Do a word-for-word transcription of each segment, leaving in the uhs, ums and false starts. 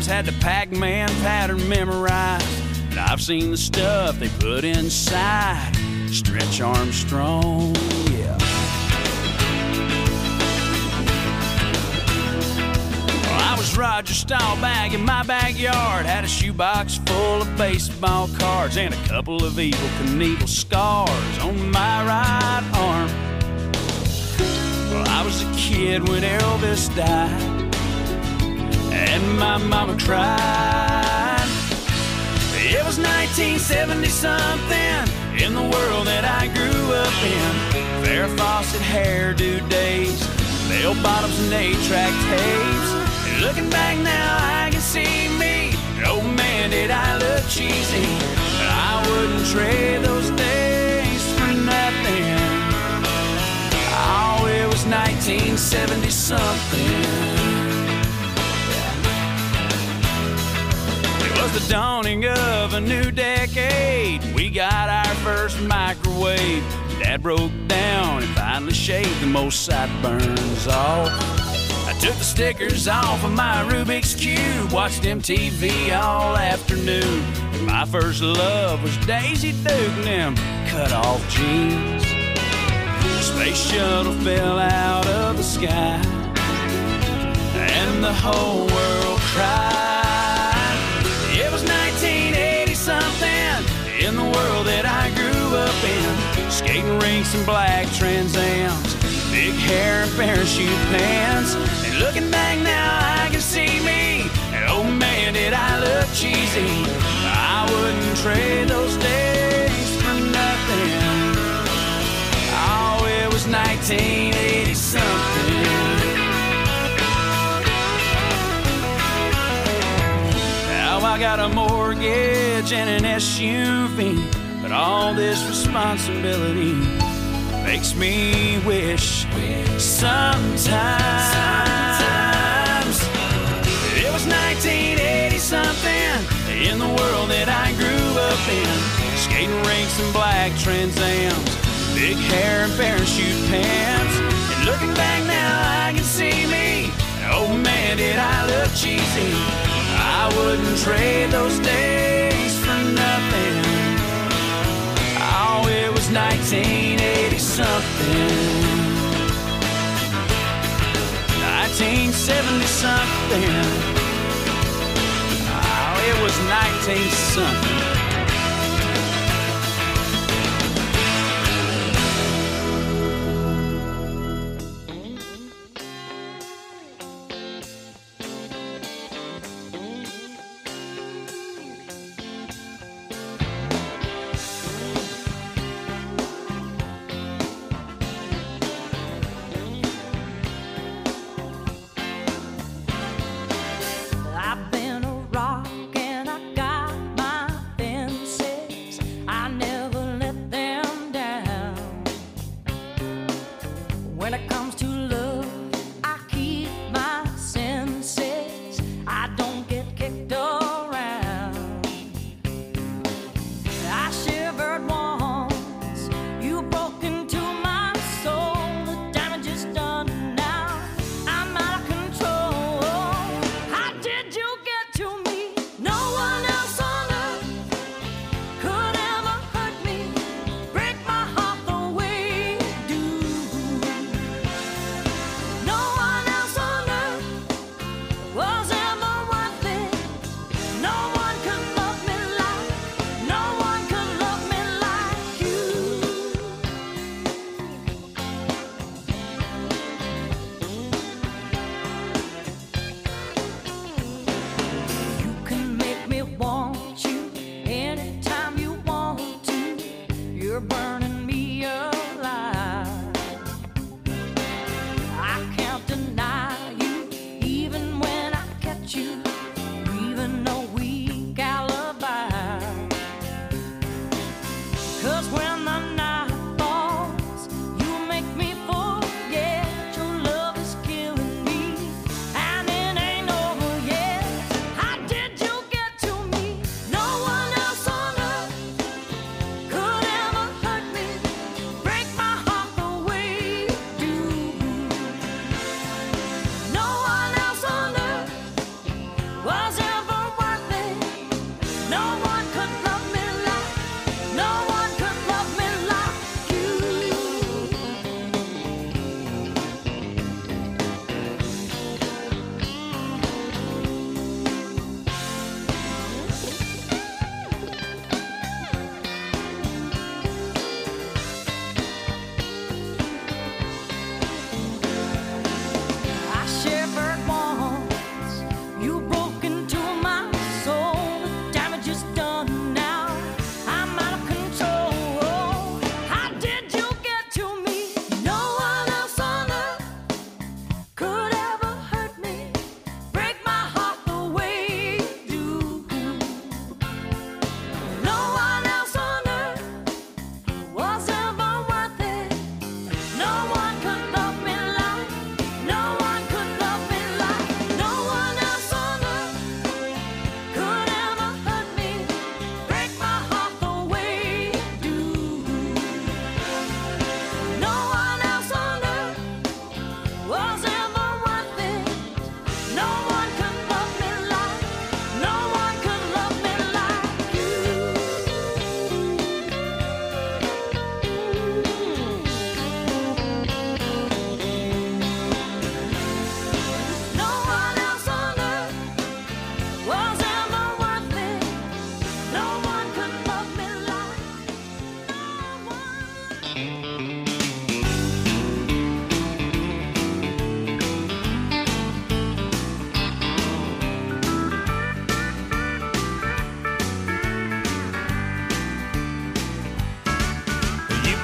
times had the Pac-Man pattern memorized, and I've seen the stuff they put inside Stretch Armstrong, yeah. Well, I was Roger Staubach in my backyard, had a shoebox full of baseball cards and a couple of Evel Knievel scars on my right arm. Well, I was a kid when Elvis died, and my mama cried. It was nineteen seventy something in the world that I grew up in. Farrah Fawcett hairdo days, bell bottoms and eight-track tapes. And looking back now, I can see me. Oh man, did I look cheesy. But I wouldn't trade those days for nothing. Oh, it was nineteen seventy something. It was the dawning of a new decade. We got our first microwave. Dad broke down and finally shaved the most sideburns off. I took the stickers off of my Rubik's Cube, watched M T V all afternoon. My first love was Daisy Duke and them cut-off jeans. The space shuttle fell out of the sky, and the whole world cried. It was nineteen eighty something in the world that I grew up in. Skating rinks and black Trans Ams, big hair and parachute pants. And looking back now, I can see me. And oh man, did I look cheesy. I wouldn't trade those days for nothing. Oh, it was nineteen eighty something. Now I got a mortgage and an S U V, but all this responsibility makes me wish sometimes it was nineteen eighty something in the world that I grew up in. Skating rinks and black Trans Ams, big hair and parachute pants. And looking back now, I can see me. Oh man, did I look cheesy. I wouldn't trade those days for nothing. Oh, it was nineteen eighty something. nineteen seventy something. Oh, it was nineteen something.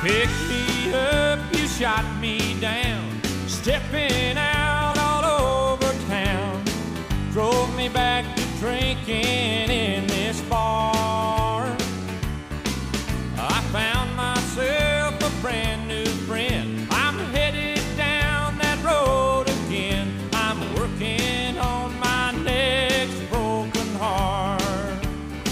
picked me up, you shot me down, stepping out all over town, drove me back to drinking in this bar. I found myself a brand new friend. I'm headed down that road again. I'm working on my next broken heart.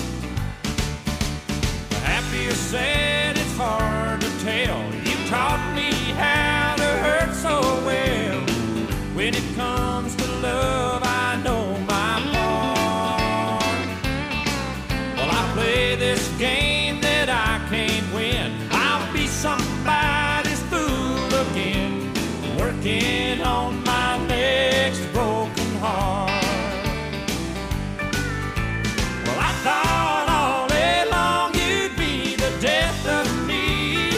Happy or sad, it's hard to tell. You taught me how to hurt so well. When it comes to love, I know my part. Well, I play this game that I can't win. I'll be somebody's fool again, working on my next broken heart. Well, I thought all day long you'd be the death of me,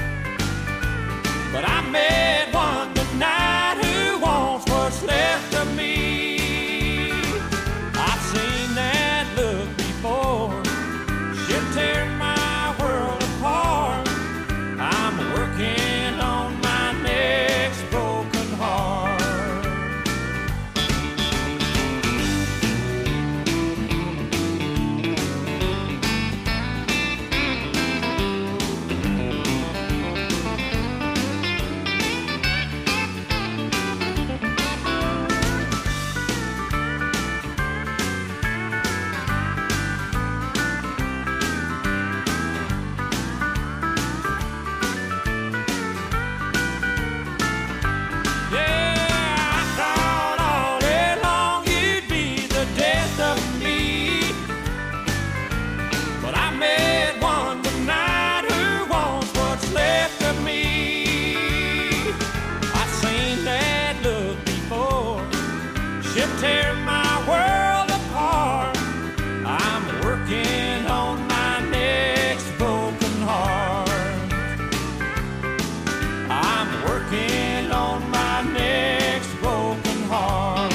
but I met one tonight who wants what's left of me. I've seen that look before. She'll tear my world apart. I'm working on my next broken heart. Tear my world apart. I'm working on my next broken heart. I'm working on my next broken heart.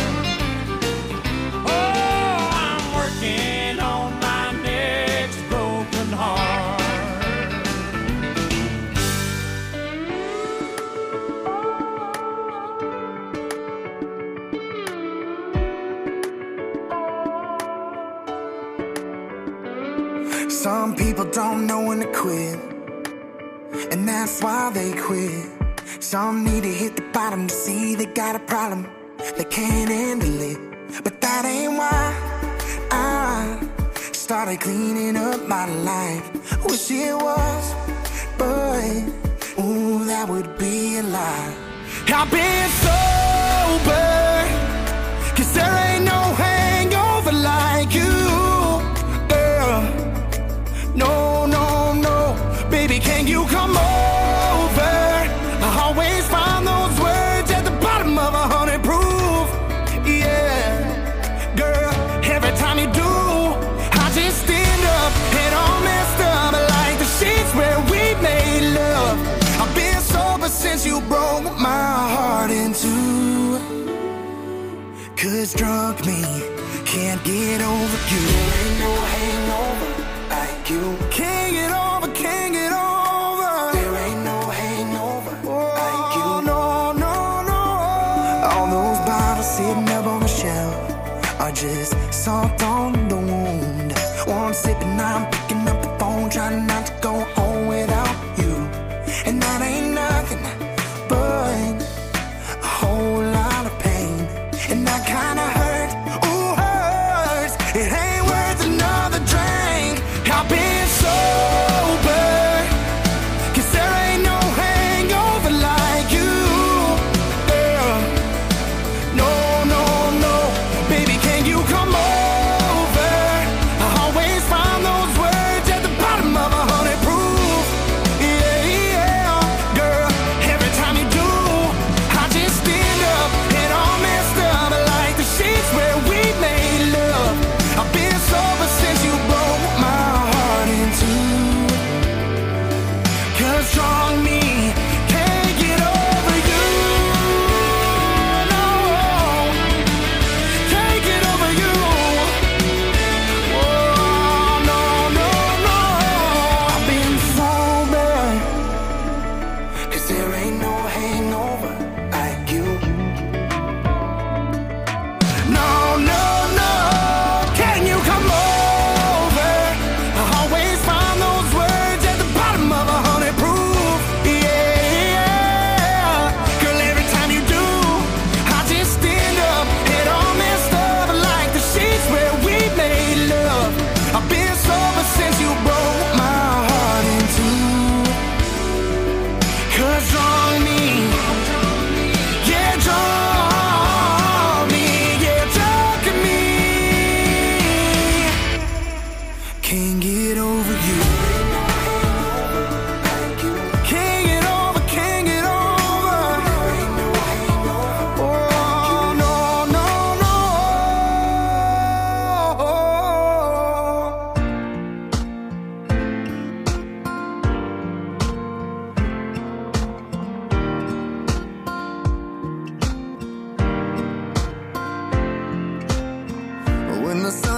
Oh, I'm working on my next broken heart. Some people don't know when to quit, and that's why they quit. Some need to hit the bottom to see they got a problem, they can't handle it. But that ain't why I started cleaning up my life. Wish it was, but ooh, that would be a lie. I've been sober, cause there ain't no hangover like you. No, no, no, baby, can you come over? I always find those words at the bottom of a hundred proof. Yeah, girl, every time you do, I just stand up and all messed up like the sheets where we made love. I've been sober since you broke my heart in two. Cause drunk me can't get over you. There ain't no hangover like you. Can't get over, can't get over. There ain't no hangover oh, like you. No, no, no. All those bottles sitting up on the shelf are just salt on the wound. One sip and I'm picking up the phone, trying not to go home without you. And that ain't nothing but a whole lot of pain. And that kinda hurt, ooh, hurts. It ain't worth another drink. I've been sober, cause there ain't no hangover like you. Girl, no, no, no, baby, can you come over? I always find those words at the bottom of a hundred proof. Yeah, yeah, girl, every time you do, I just stand up and all messed up like the sheets where we made love. I've been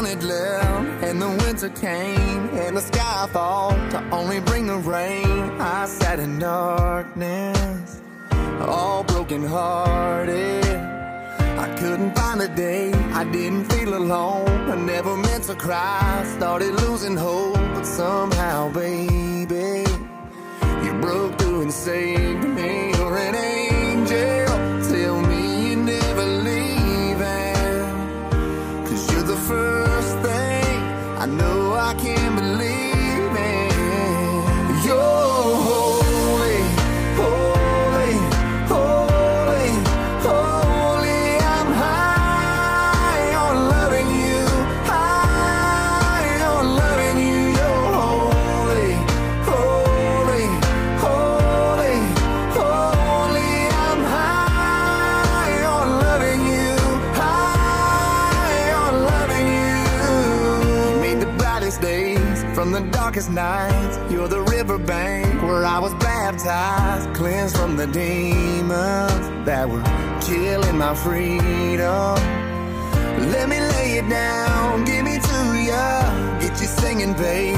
wanted love, and the winter came, and the sky fall to only bring the rain. I sat in darkness, all broken hearted. I couldn't find a day, I didn't feel alone. I never meant to cry, started losing hope. But somehow, baby, you broke through and saved me. You're an angel, tell me you're never leaving. Cause you're the first thing I know I can't believe in. You're holy, holy, holy, holy. I'm high on loving you, high on loving you. You're holy, holy, holy, holy. I'm high on loving you, high on loving you. You made the brightest days from the darkest nights. You're the riverbank where I was baptized, cleansed from the demons that were killing my freedom. Let me lay it down, give me to ya, get you singing, babe.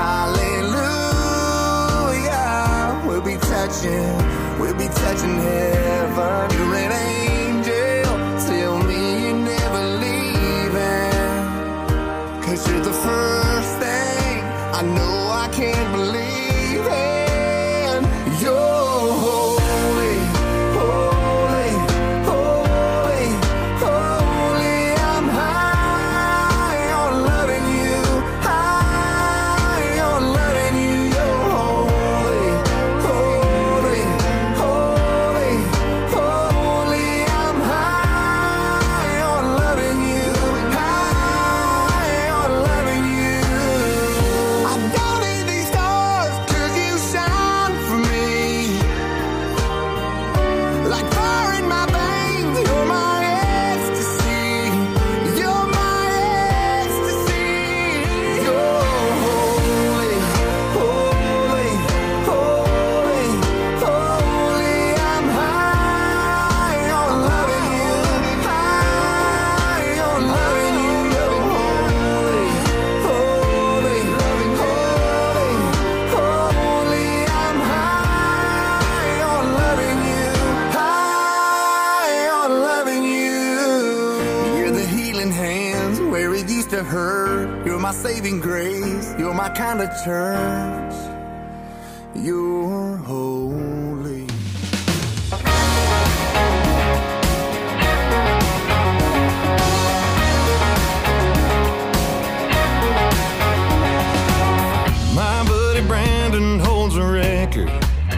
Hallelujah. We'll be touching, we'll be touching heaven. You're an angel, tell me you're never leaving. Cause you're the first thing I know I can't believe in. You're holy, holy, holy, holy. I'm high on loving you, high on loving you. You're holy, holy, holy, holy. I'm high on loving you, high on loving you. I don't need these stars, cause you shine for me. Like fire in my veins, you're my ecstasy. You're my ecstasy. You're holy, holy, holy, holy. I'm high on loving you, high on loving you. You're holy, holy, holy, holy. I'm high on loving you, high on loving you. You're the healing hands where it used to hurt. You're my saving grace. You're my kind of church. You're holy. My buddy Brandon holds a record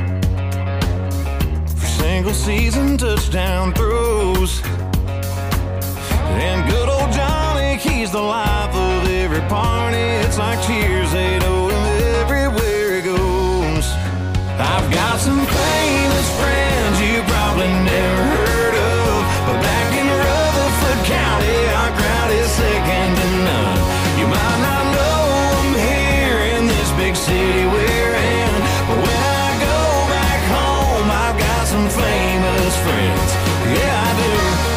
for single season touchdown throws. And good old Johnny, he's the life of every party. It's like cheers, they know him everywhere he goes. I've got some famous friends you probably never heard of, but back in Rutherford County, our crowd is second to none. You might not know them here in this big city we're in, but when I go back home, I've got some famous friends. Yeah, I do.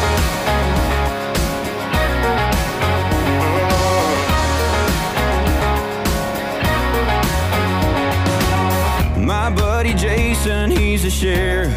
My buddy Jason, he's a sheriff.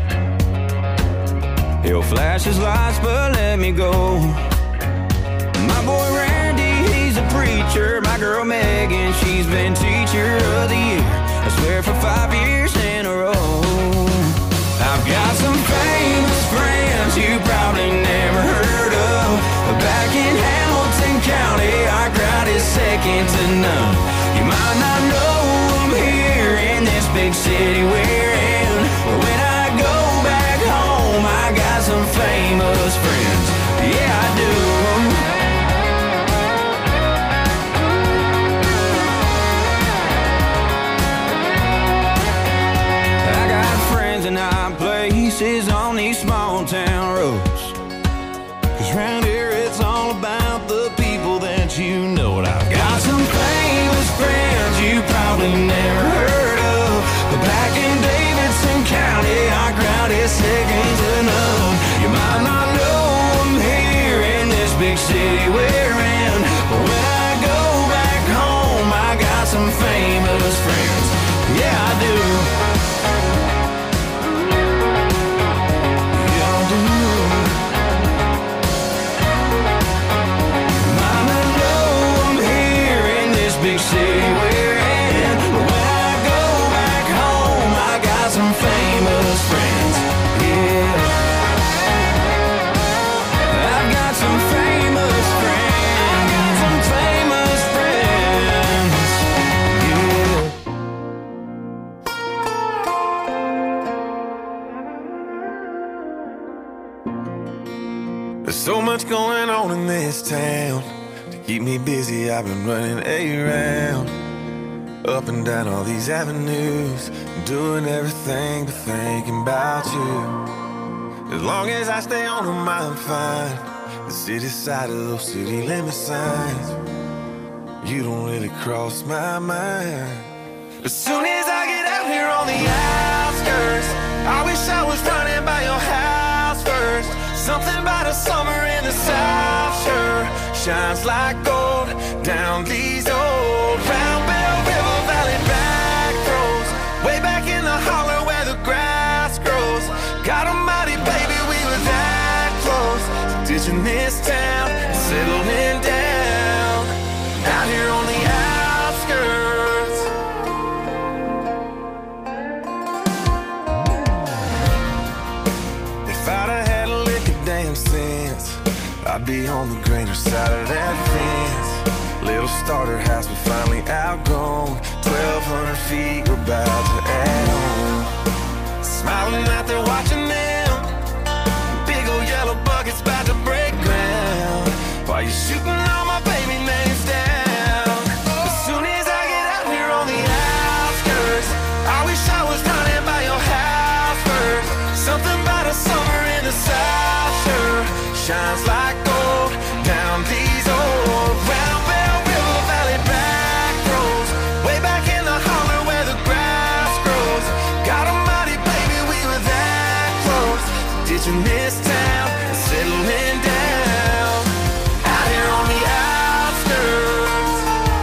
He'll flash his lights, but let me go. My boy Randy, he's a preacher. My girl Megan, she's been teacher of the year, I swear for five years in a row. I've got some famous friends you probably never heard of, but back in Hamilton County, our crowd is second to none. You might not know them here in this big city we're in, but when I go back home, I got some famous friends. Yeah, I do. I got friends in high places on these small town roads, 'cause round here it's all about the people that you know. And I've got some famous friends you probably never heard of, but back in Davidson County, our crowd is second to none. You might not know them here in this big city we're in, but when big city we're in. But when I go back home, I got some famous friends, yeah. I've got some famous friends, got some famous friends, yeah. There's so much going on in this town. To keep me busy, I've been running around, up and down all these avenues, doing everything but thinking about you. As long as I stay on them, I'm fine. The city side of those city limit signs, you don't really cross my mind. As soon as I get out here on the outskirts, I wish I was running by your house first. Something about a summer in the South sure shines like gold down these old Round Bell River Valley back roads, way back in the holler where the grass grows. God almighty, baby, we were that close to ditching this town and settling down out here on the outskirts. If I'd have had a lick of damn sense, I'd be on the greener side of that fence. Little starter house we finally outgrown, twelve hundred feet we're about to add on. Smiling out there watching them, big old yellow buckets about to break ground, while you're shooting all my baby names down. As soon as I get out here on the outskirts, I wish I was running by your house first. Something about a summer in the South sure shines like gold down these old Round Bell River Valley back roads, way back in the holler where the grass grows. God almighty, baby, we were that close to ditching this town and settling down out here on the outskirts.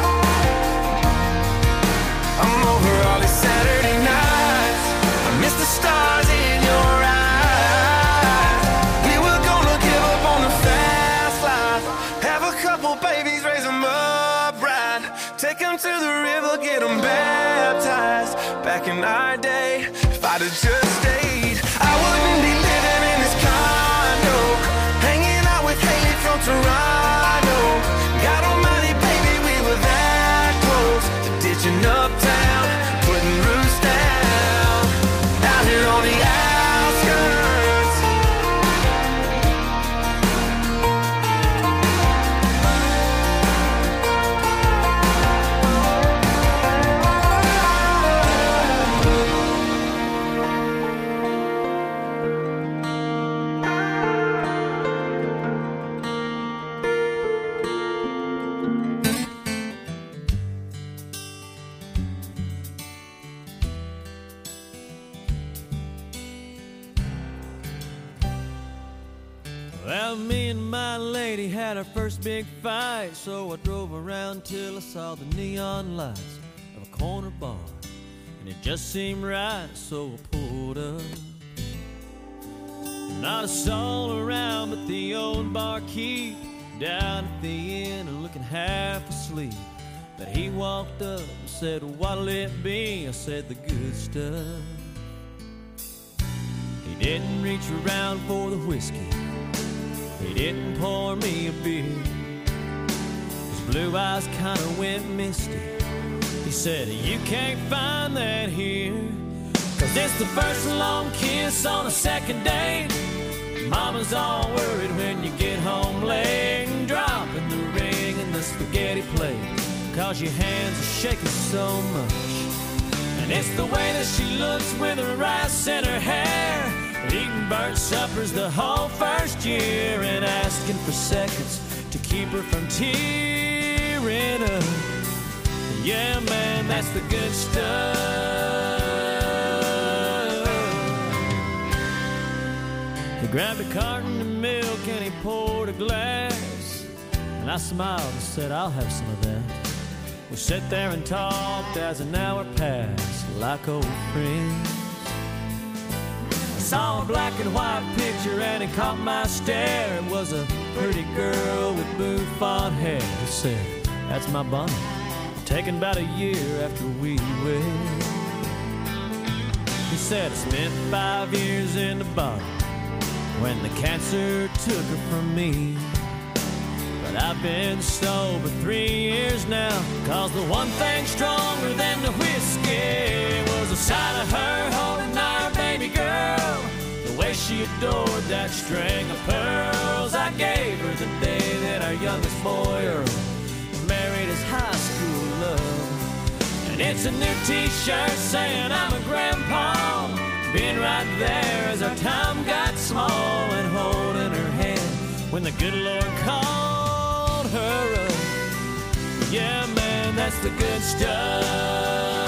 I'm over all these Saturday nights, I miss the stars in your eyes. We were gonna give up on the fast life, have a couple babies, raise them up right, take them to the river, get them baptized. Back in our day, if I'd have just stayed, I wouldn't be living in this condo, hanging out with Haley from Toronto. God almighty, baby, we were that close to ditching uptown, putting roots down out here on the outskirts. Well, me and my lady had our first big fight, so I drove around till I saw the neon lights of a corner bar, and it just seemed right, so I pulled up. Not a soul around but the old barkeep down at the inn and looking half asleep. But he walked up and said, "What'll it be?" I said, "The good stuff." He didn't reach around for the whiskey, he didn't pour me a beer. His blue eyes kinda went misty. He said, "You can't find that here, 'cause it's the first long kiss on a second date. Mama's all worried when you get home late, and dropping the ring in the spaghetti plate, 'cause your hands are shaking so much. And it's the way that she looks with her rice in her hair, eating burnt suppers the whole first year, and asking for seconds to keep her from tearing up. Yeah, man, that's the good stuff." He grabbed a carton of milk and he poured a glass, and I smiled and said, "I'll have some of that." We sat there and talked as an hour passed like old friends. I saw a black and white picture and it caught my stare. It was a pretty girl with bouffant hair. He said, "That's my Bonnie. taken about a year after we wed. He said I spent five years in the bottom when the cancer took her from me. But I've been sober three years now, cause the one thing stronger than the whiskey was the sight of her holding our baby girl. The way she adored that string of pearls I gave her the day that our youngest boy Earl married his high school love. And it's a new t-shirt saying I'm a grandpa, being right there as our time got small, and holding her hand when the good Lord called her up. Yeah, man, that's the good stuff.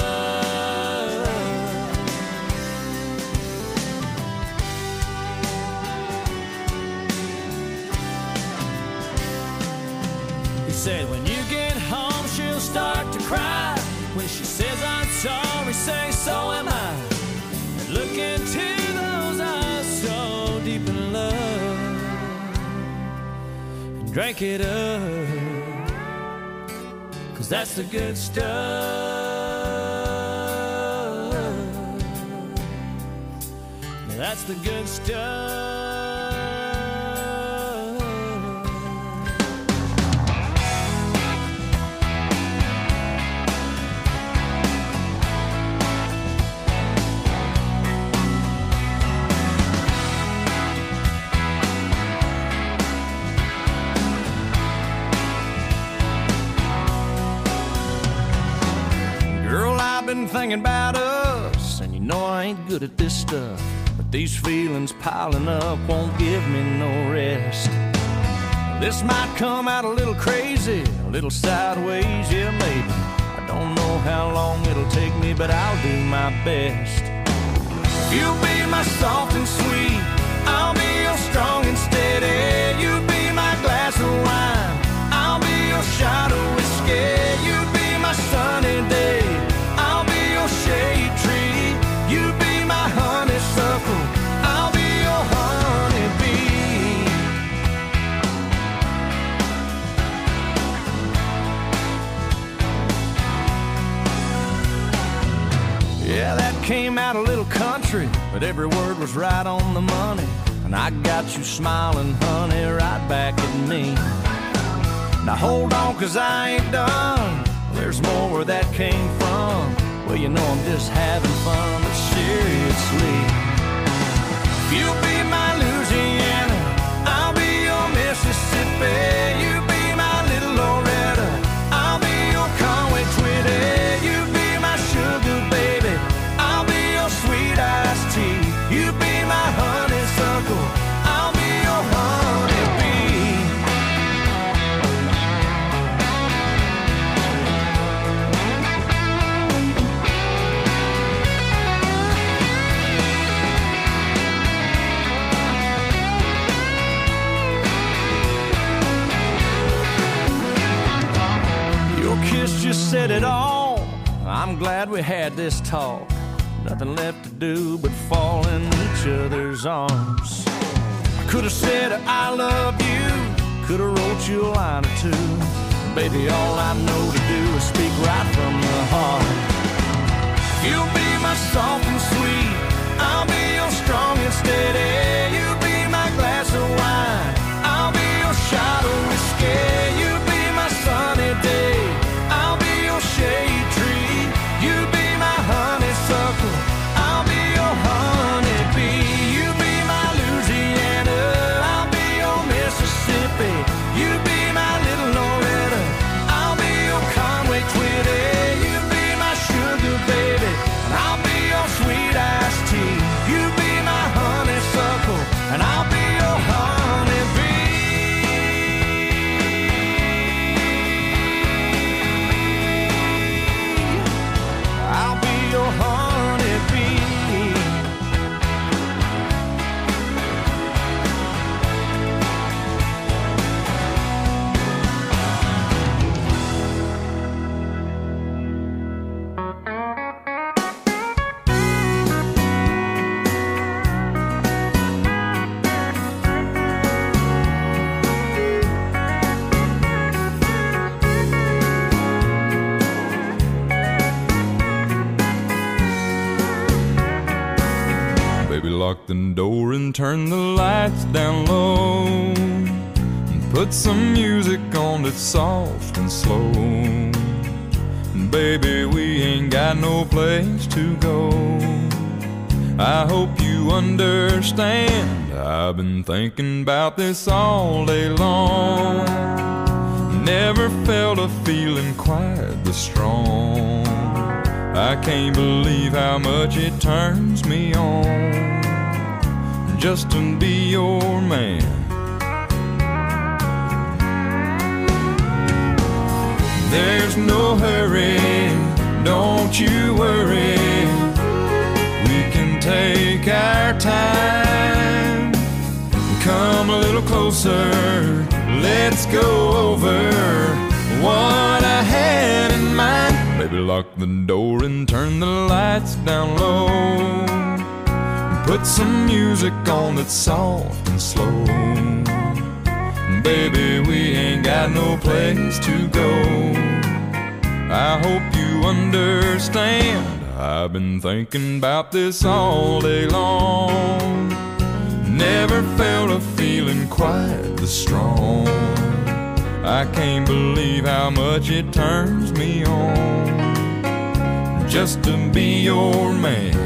He said when you get home she'll start to cry. When she says I'm sorry, say so am I. And look into those eyes so deep in love, and drink it up, cause that's the good stuff. That's the good stuff. Been thinking about us, and you know I ain't good at this stuff, but these feelings piling up won't give me no rest. This might come out a little crazy, a little sideways, yeah maybe. I don't know how long it'll take me, but I'll do my best. You'll be my soft and sweet, I'll be your strong and steady. You'll be my glass of wine, I'll be your shot of whiskey. You'll be my sunny day, shade tree. You be my honeysuckle, I'll be your honeybee. Yeah, that came out a little country, but every word was right on the money. And I got you smiling, honey, right back at me. Now hold on, cause I ain't done. There's more where that came from. Well, you know I'm just having fun, but seriously, you'll be my Louisiana, I'll be your Mississippi. You be my little Loretta, I'll be your Conway Twitty. You be my sugar baby, I'll be your sweet iced tea. You be my honeysuckle, I'll be your honeybee. Kiss just said it all. I'm glad we had this talk. Nothing left to do but fall in each other's arms. I could have said I love you, could have wrote you a line or two. Baby, all I know to do is speak right from the heart. You'll be my soft and sweet, I'll be your strong and steady. You be my glass of wine, I'll be your shot of whiskey. You be my sunny day, I'll be your shade tree. You be my honeysuckle, I'll be your honeybee. You be my Louisiana, I'll be your Mississippi. You be my little Loretta, I'll be your Conway Twitty. You be my sugar baby, and I'll be your sweet iced tea. You be my honeysuckle, the door and turn the lights down low, and put some music on that's soft and slow. Baby, we ain't got no place to go. I hope you understand, I've been thinking about this all day long. Never felt a feeling quite this strong. I can't believe how much it turns me on just to be your man. There's no hurry, don't you worry. We can take our time. Come a little closer, let's go over what I had in mind. Baby, lock the door and turn the lights down low, and put some music on that's soft and slow. Baby, we ain't got no place to go. I hope you understand, I've been thinking about this all day long. Never felt a feeling quite this strong. I can't believe how much it turns me on just to be your man.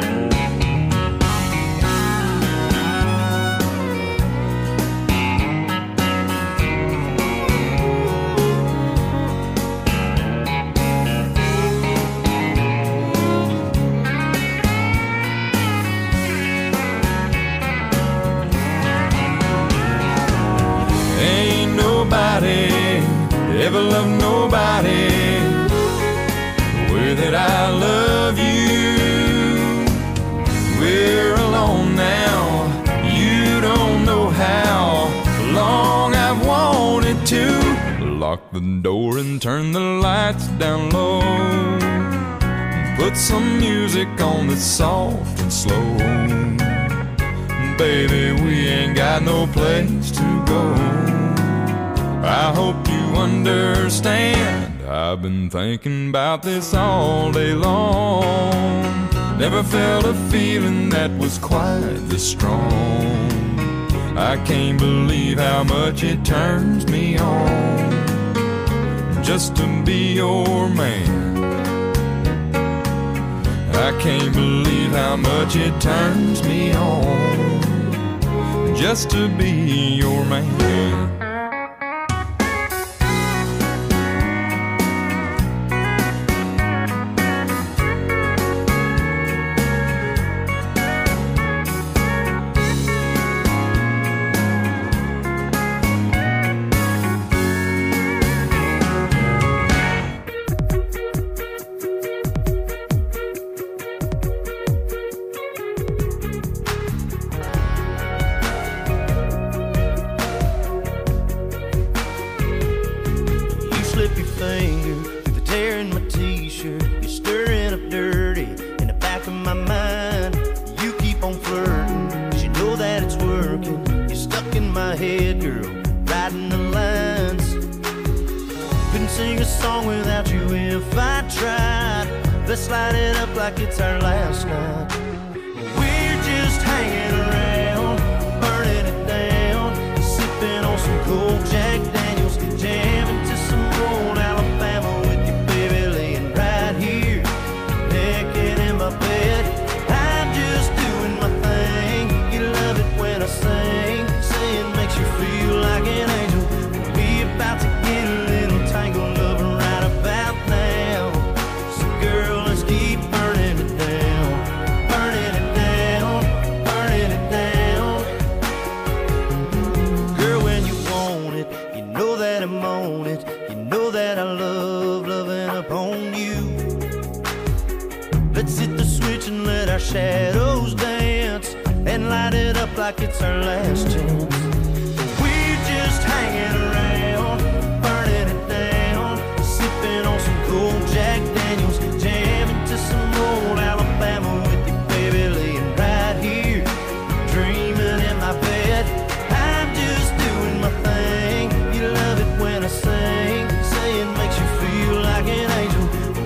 Ever love nobody the way that I love you. We're alone now, you don't know how long I've wanted to. Lock the door and turn the lights down low, and put some music on that's soft and slow. Baby, we ain't got no place to go. I hope you understand, I've been thinking about this all day long. Never felt a feeling that was quite this strong. I can't believe how much it turns me on just to be your man. I can't believe how much it turns me on just to be your man.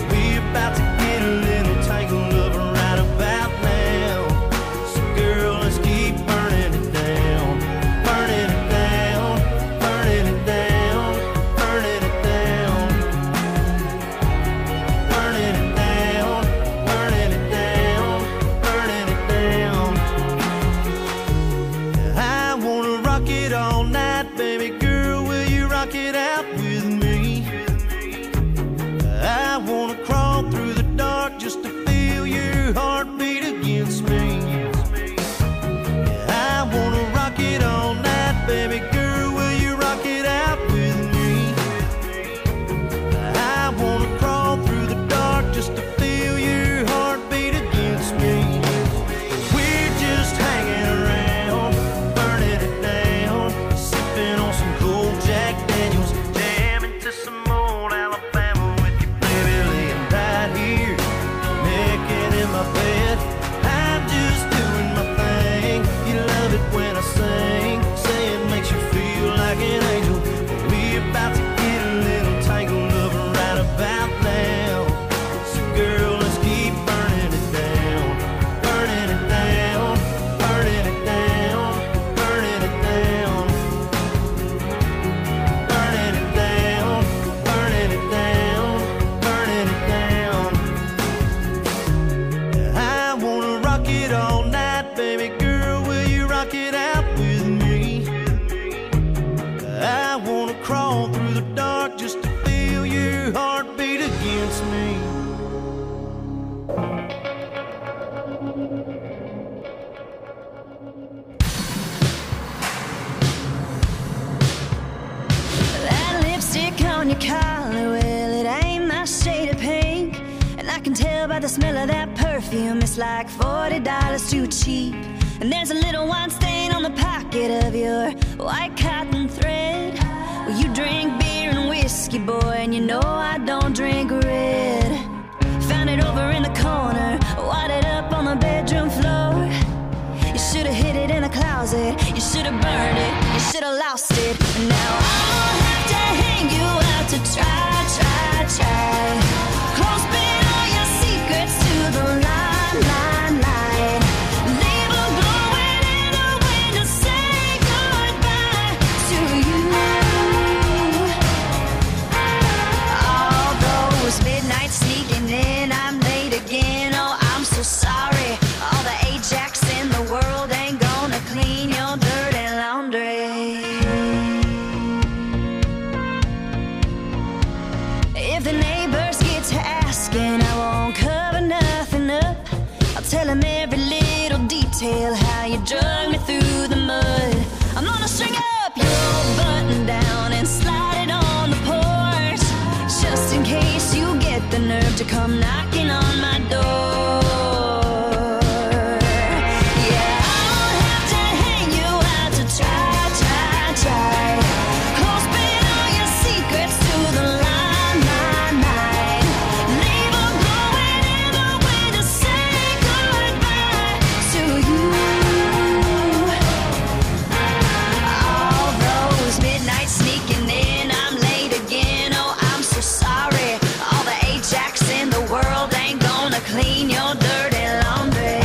Girl, your heart beat against me. That lipstick on your collar, well, it ain't my shade of pink. And I can tell by the smell of that perfume, it's like forty dollars too cheap. And there's a little wine stain on the pocket of your white cotton thread. Well, you drink beer and whiskey, boy, and you know I don't drink red. Found it over in the corner, wadded up on the bedroom floor. You should've hid it in the closet, you should've burned it, you should've lost it. And now I'll have to hang you out to try, try, try. Close bin all your secrets to the line, line, line. Leave a glowing in the wind to say goodbye to you. All those midnights sneaking in, I'm late again, oh I'm so sorry. All the Ajax in the world ain't gonna clean your dirty laundry. If the neighbors get to asking, I won't cover nothing up. I'll tell them every little detail, how you drug me through the mud. I'm gonna string up your old button down and slide it on the porch, just in case you get the nerve to come knocking on my door. Yeah, I'll have to hang you out to try, try, try. Close bin all your secrets to the line, line, line. Leave a glowing in the wind to say goodbye to you. All those midnights sneaking in, I'm late again, oh I'm so sorry. All the Ajax in the world ain't gonna clean your dirty laundry.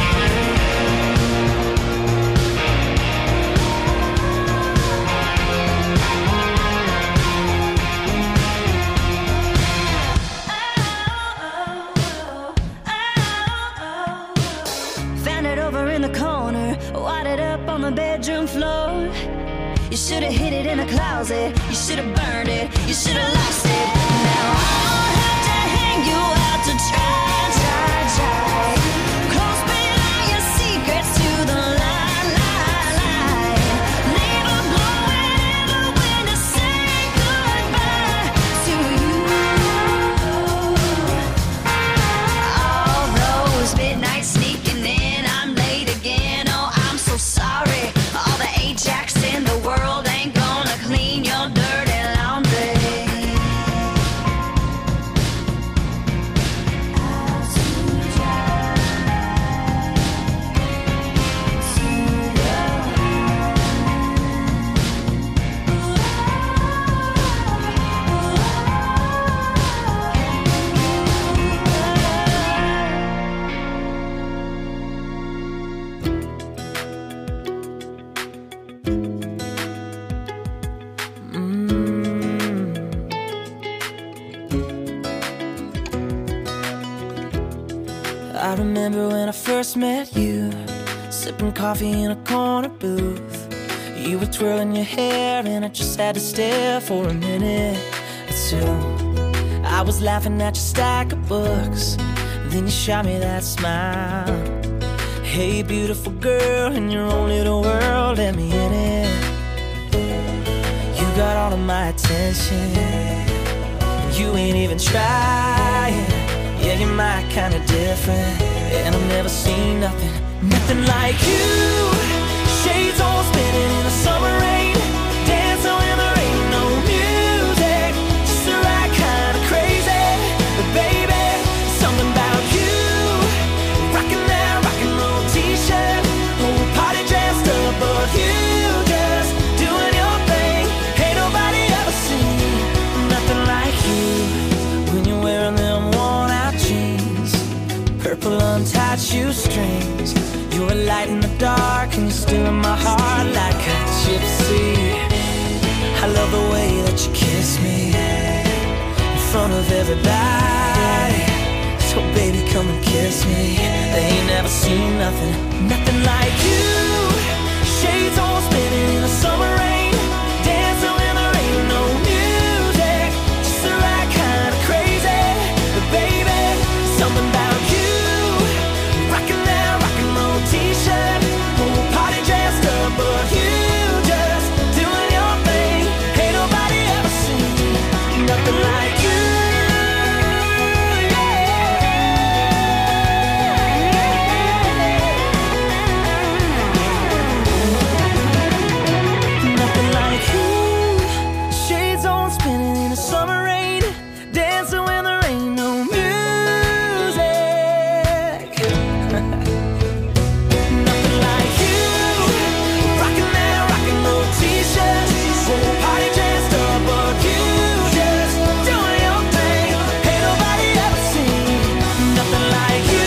Found it over in the corner, wadded up on the bedroom floor. You should've hid it in the closet, you should've burned it, you should've lost it. Now I'll have to hang you out to try, try, try. Close bin all your secrets to the line, line, line. Leave a glowing in the wind to say goodbye to you. All those midnights sneaking in, I'm late again, oh I'm so sorry. All the Ajax in the world ain't gonna clean your dirty laundry. I remember when I first met you, sipping coffee in a corner booth. You were twirling your hair and I just had to stare for a minute or two. I was laughing at your stack of books, then you shot me that smile. Hey beautiful girl, in your own little world, let me in it. You got all of my attention, you ain't even trying. Yeah, you're my kind of different, and I've never seen nothing, nothing like you. Shades all spinning in the summer rain, dancing when there ain't no music, just the right kind of crazy. But baby, something about you, rocking that rock and roll t-shirt, whole party dressed up, but you just doing your thing. Ain't nobody ever seen nothing like you. When you're wearing them worn out jeans, purple untied shoestrings, you're a light in the dark and you're still in my heart like a gypsy. I love the way that you kiss me in front of everybody. So baby, come and kiss me. They ain't never seen nothing, nothing like you. Shades all spinning in the summer rain, dancing when there ain't no music, just the right kind of crazy. like you. Nothing like you. Shades on, spinning in the summer rain, dancing when there ain't no music. Nothing like you. Rockin' that rock and roll t-shirt, whole party dressed up, but you just doing your thing. Ain't nobody ever seen nothing like you.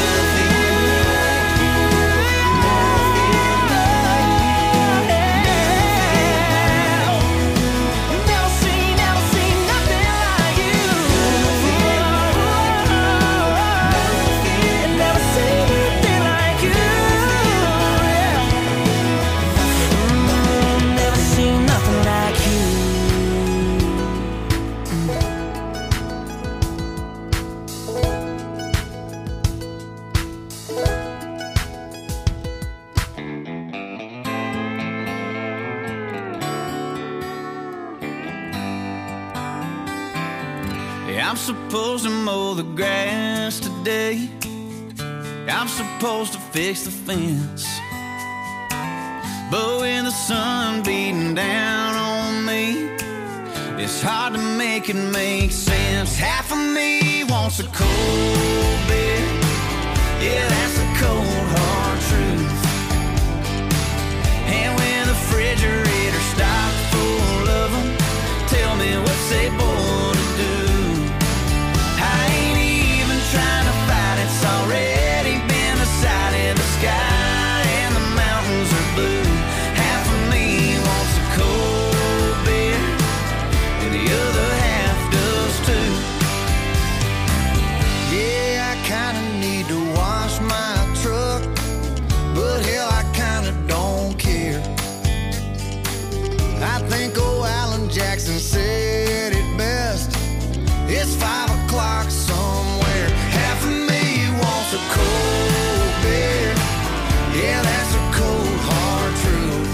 Never seen, never seen nothing like you. Never seen nothing like you. Mm, Never seen nothing like you. Yeah, I'm supposed to mow the grass today. I'm supposed to fix the fence. But when the sun beating down on me, it's hard to make it make sense. Half of me wants a cold beer. Yeah, that's a cold, hard truth. And when the refrigerator's stocked full of them, tell me what's they born to do. I ain't even trying to fight, it's already been decided. The sky and the mountains are blue. Half of me wants a cold beer, and the other half does too. Yeah, I kinda need to wash my truck, but hell, I kinda don't care. I think old Alan Jackson said it best. It's five o'clock somewhere. Half of me wants a cold beer. Yeah, that's a cold, hard truth.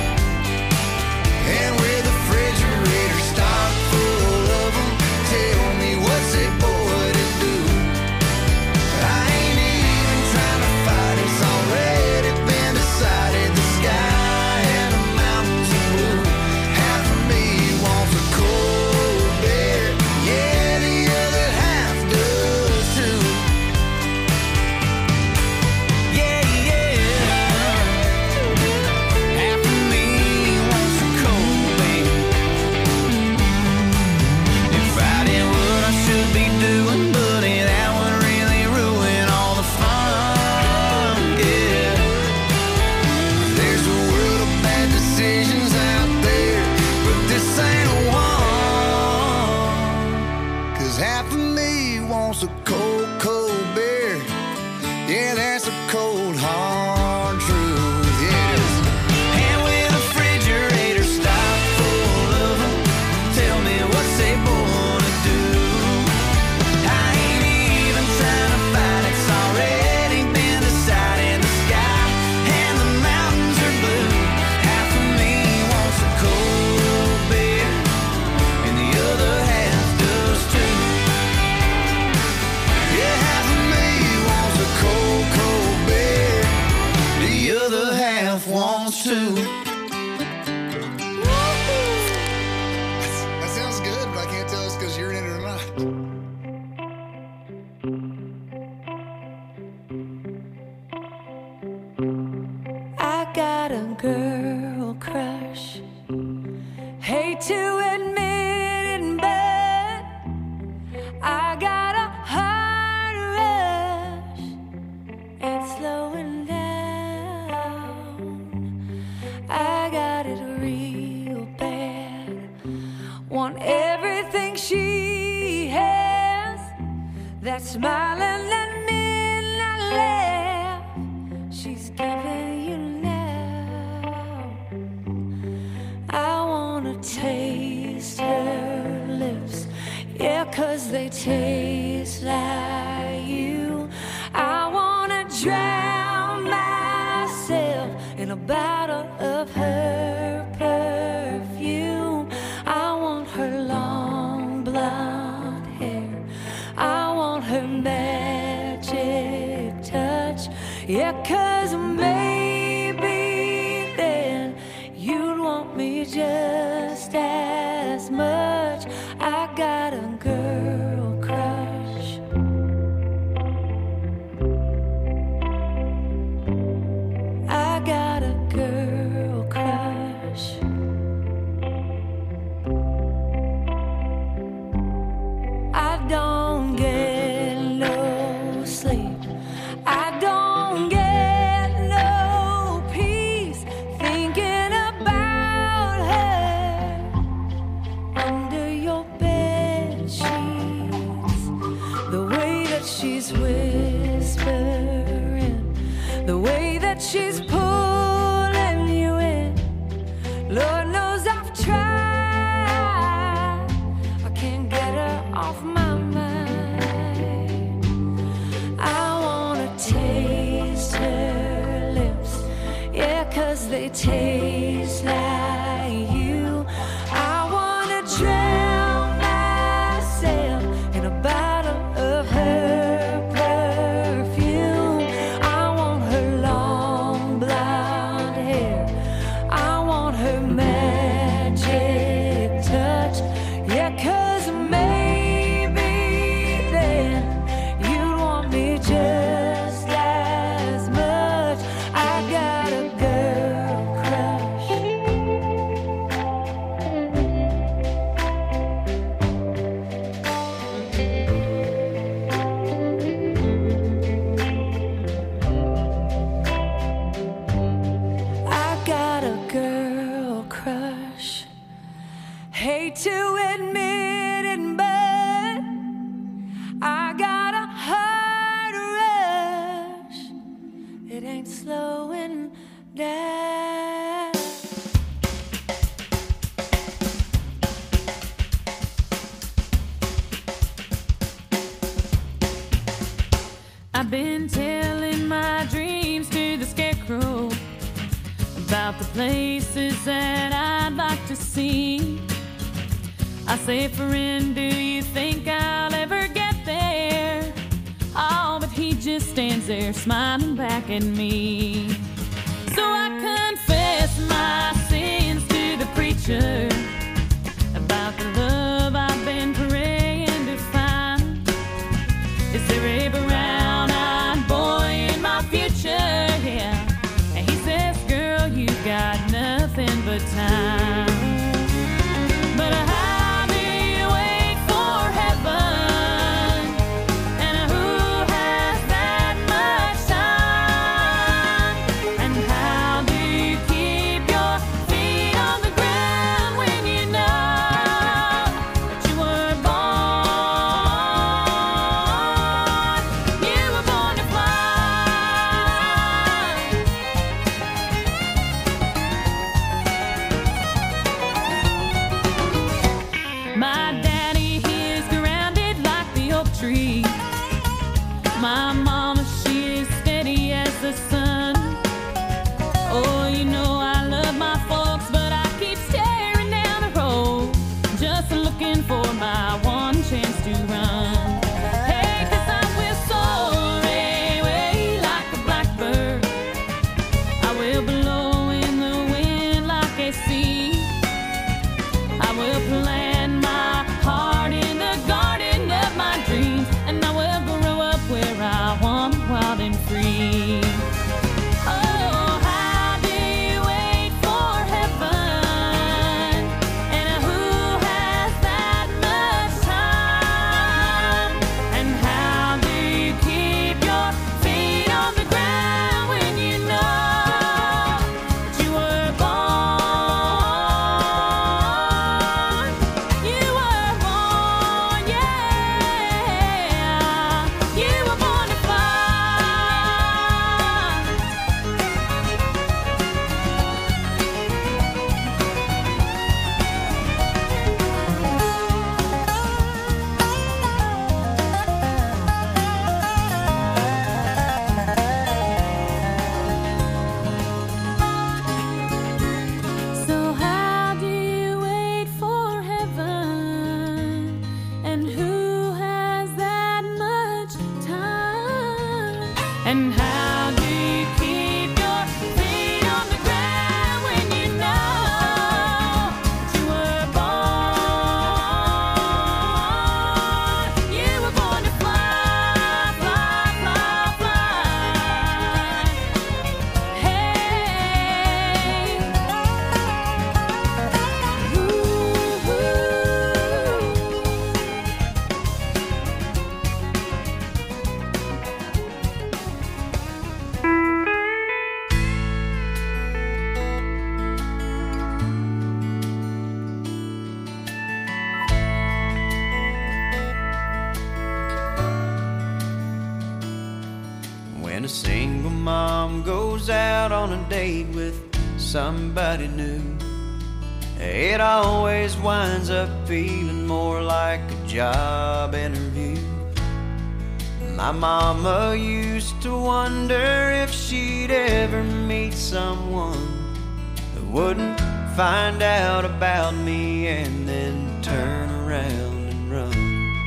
And with the refrigerator stocked full of them, tell me what's it boy to do. I ain't even trying to fight, it's already been decided. The sky and the mountains are blue. Half of me wants a cold beer. Yeah, the other half does too. Yeah, yeah. Half of me wants a cold beer. If I did what I should be doing, buddy, that would really ruin all the fun. Yeah. There's a world of bad decisions out there, but this ain't one. Cause half of me wants a cold, cold beer. Yeah, that's a cold, hard truth. Yes. And with the refrigerator stocked full of them, tell me what's they born to do. I ain't even trying to fight, it's already been decided. The sky and the mountains are blue. Half of me wants a cold beer, and the other half does too. Yeah, half of me wants a cold, cold beer. The other half wants to. That sounds good, but I can't tell us because you're in it or not. I got a girl crush. Hate to admit it, but I got a heart rush. It's slowing down. I got it real bad. Want everything she has. That smiling and midnight laugh she's giving you now. I wanna taste her lips, yeah, 'cause they taste like you. I wanna drown myself in a bottle of her perfume. I want her long blonde Yeah, 'cause maybe then you'd want me just as much. I got a girl crush. I got a girl crush. I don't get no sleep. I don't get no peace thinking about her under your bed sheets. The way that she's whispering, the way that she's pulling you in. Lord knows I've tried. I can't get her off my mind. I wanna taste her lips, yeah, 'cause they taste like you. I wanna drown myself in a bottle of her perfume. I want her long blonde hair. I want her magic touch. Yeah, 'cause maybe then you'd want me just as much. I got a girl crush. I got a girl crush. Hate to admit it, but I got a heart rush. It ain't slowing down. I've been telling my dreams to the scarecrow about the places that I'd like to see. I say, friend, do you think I'll ever get there? Oh, but he just stands there smiling back at me. So I confess my sins to the preacher about the love I've been praying to find. Is there a brown-eyed boy in my future? Yeah. And he says, girl, you got nothing but time. But how do you wait for heaven? And who has that much time? And how do you keep your feet on the ground when you know that you were born? You were born to fly. My daddy, he is grounded like the oak tree. My mama, she is steady as the sun. Oh, you know I love my folks, but I keep staring down the road, just looking for my one chance to run. Hey, 'cause I will soar away like a blackbird. I will blow in the wind like a sea. I will plant my heart in the garden of my dreams, and I will grow up where I want, wild and free. Oh, how do you wait for heaven? And who has that much time? And how do you keep your feet on the ground when you know that you were born? You were born, yeah. You were born to fly. So how do you wait for heaven? And who has that much time? And how do a single mom goes out on a date with somebody new, it always winds up feeling more like a job interview. My mama used to wonder if she'd ever meet someone that wouldn't find out about me and then turn around and run.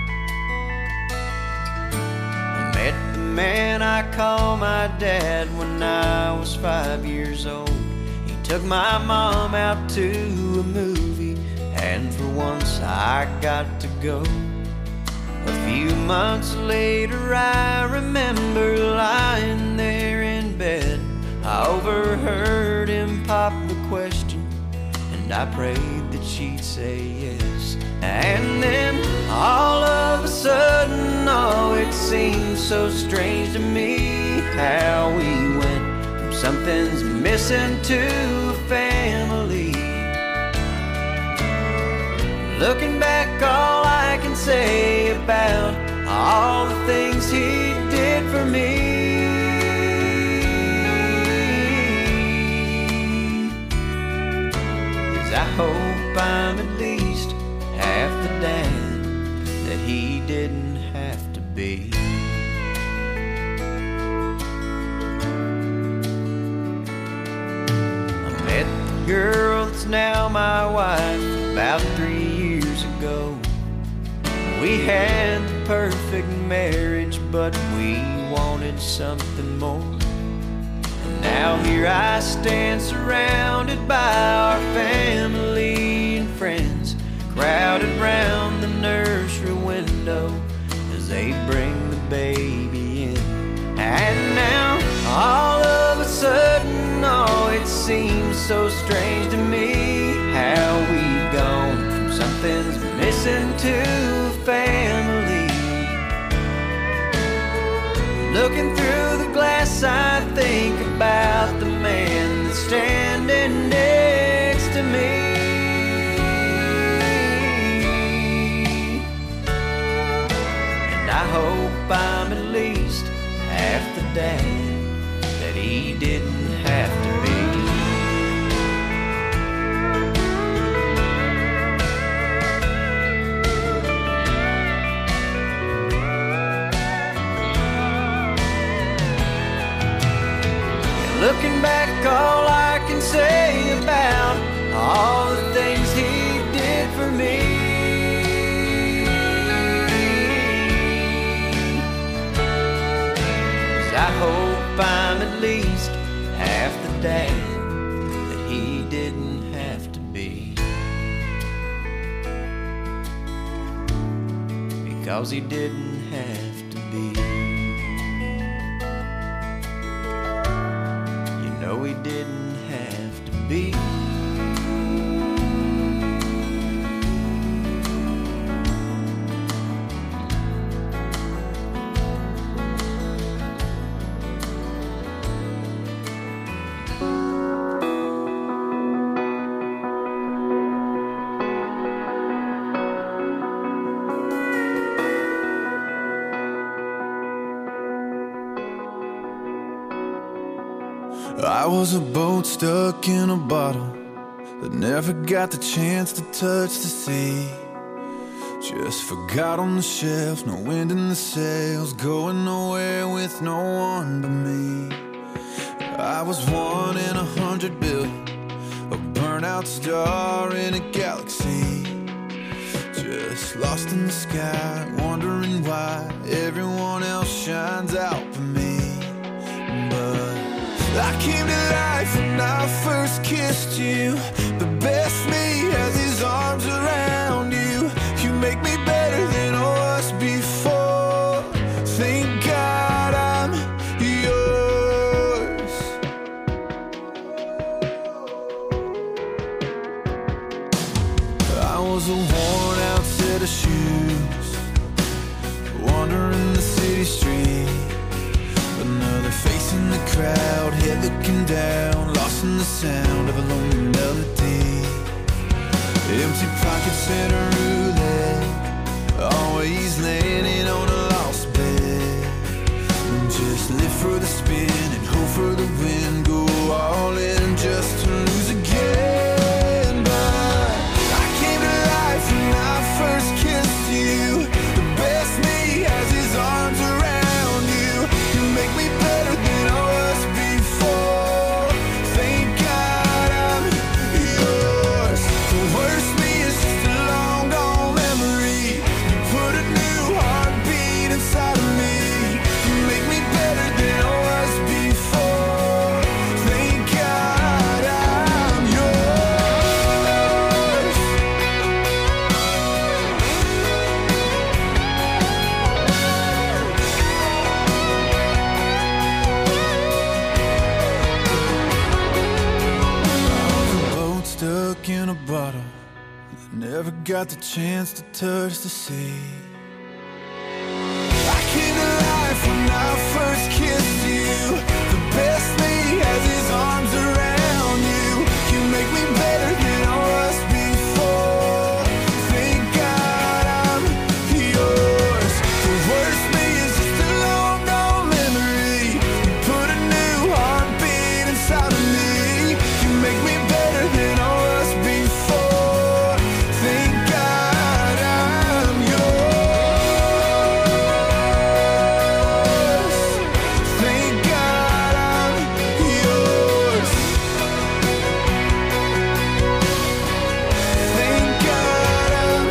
I met the man I call my dad when I was five years old. He took my mom out to a movie, and for once I got to go. A few months later I remember lying there in bed. I overheard him pop the question, and I prayed that she'd say yes. And then all of a sudden, oh, it seemed so strange to me how we went from something's missing to a family. Looking back, all I can say about all the things he did for me is I hope I'm at least half the dad that he didn't have to be. I met the girl that's now my wife about three years ago. We had the perfect marriage, but we wanted something more. And now here I stand surrounded by our family and friends, crowded round the nursery window as they bring the baby in. And now all of a sudden, oh, it seems so strange to me how we've gone from something's missing to a family. Looking through the glass, I think about the man that's standing next to me. And I hope I'm at least half the dad that he didn't have to be. Looking back, all I can say about all the things he did for me is I hope I'm at least half the dad that he didn't have to be, because he didn't have to be. No, he didn't have to be. I was a boat stuck in a bottle that never got the chance to touch the sea. Just forgot on the shelf, no wind in the sails, going nowhere with no one but me. I was one in a hundred billion, a burnout star in a galaxy. Just lost in the sky, wondering why everyone else shines out for me. But I came to life when I first kissed you. The best me has his arms around you. You make me better than I was before. Thank God I'm yours. I was a worn out set of shoes, wandering the city street. Another face in the crowd, head looking down, lost in the sound of a lonely melody. Empty pockets and a roulette, always landing on a lost bed. Just live for the spin got the chance to touch the sea. I came to life when I first kissed you. The best me has his arms around you. You make me better than I was before. Thank God I'm yours. The worst me is just a long gone memory. You put a new heartbeat inside of me. You make me better than I was before. Thank God I'm yours. Thank God I'm yours. Thank God I'm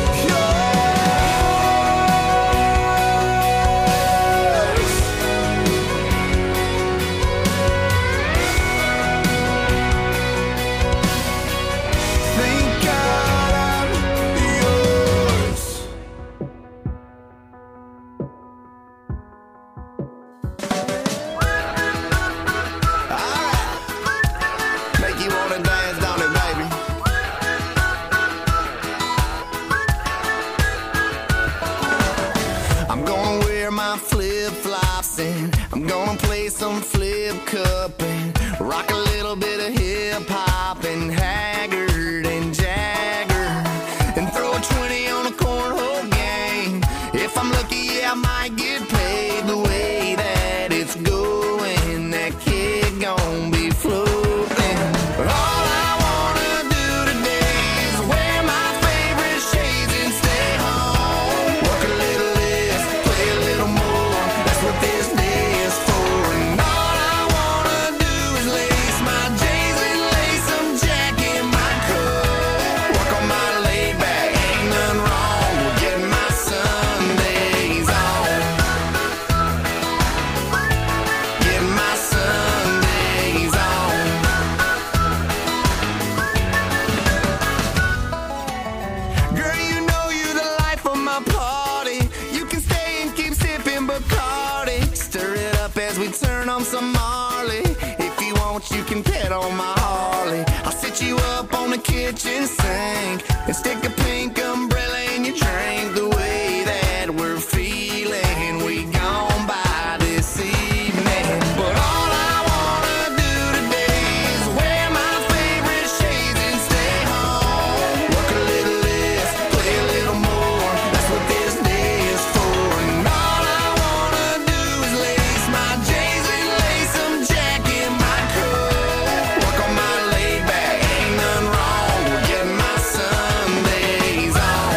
yours. Thank God I'm yours. Alright, make you wanna dance, don't it, baby? I'm gonna wear my flip-flops and I'm gonna play some flip cup and rock a little bit of hip-hop and Haggard and Jagger and throw a twenty on a cornhole game. If I'm lucky, yeah, I might get paid the way that it's going. That kid gon' be floating. All I wanna do today is wear my favorite shades and stay home. Work a little less, play a little more. That's what this day is for. And all I wanna do is lace my J's and lace some Jack in my coat. Work on my laid back, ain't nothing wrong with getting my Sundays on. Getting my Sundays on. Girl, you know you the life of my party. You can stay and keep sipping Bacardi. Stir it up as we turn on some Marley. If you want, you can pet on my Harley. I'll sit you up on the kitchen sink and stick a pink umbrella in your drink. The way that we're feeling, we gon' by this evening. But all I wanna do today is wear my favorite shades and stay home. Work a little less, play a little more. That's what this day is for. And all I wanna do is lace my J's and lace some Jack in my coat. Work on my laid back, ain't nothing wrong with getting my Sundays on.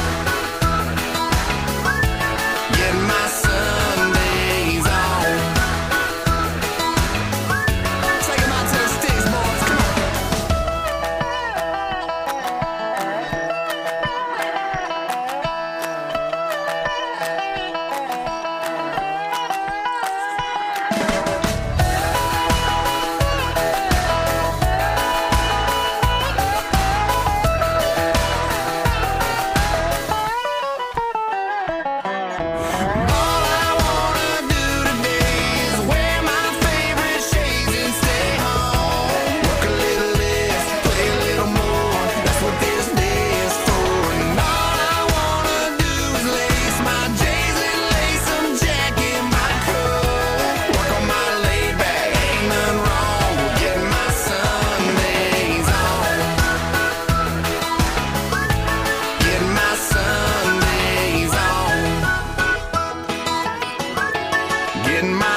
Getting my Sundays on. Take 'em out to the sticks, boys. Come on. All I wanna do today is wear my favorite shades and stay home. Work a little less, play a little more. That's what this day is for. And all I wanna do is lace my J's and lace some Jack in my coat. Work on my laid back, ain't nothing wrong with getting my Sundays on. Getting my Sundays on. Getting my